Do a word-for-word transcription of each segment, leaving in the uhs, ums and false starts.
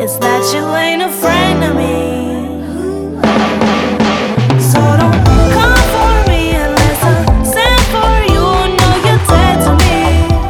It's that you ain't afraid of me. So don't come for me unless I send for you. No, you're dead to me.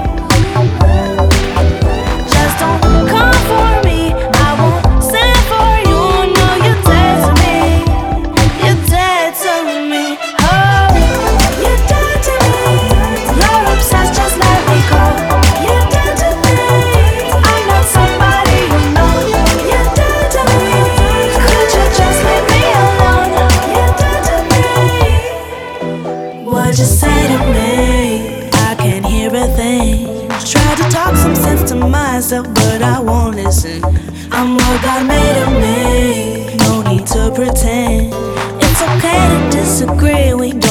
Just don't come for me, I won't send for you. No, you're dead to me. You're dead to me. Oh, you're dead to me. You're obsessed, just let me go. You're dead to me. I'm not somebody you know. You're dead to me. Could you just leave me alone? You're dead to me. What'd you say to me? I can't hear a thing. Try to talk some sense to myself, but I won't listen. I'm what God made of me. No need to pretend. It's okay to disagree. We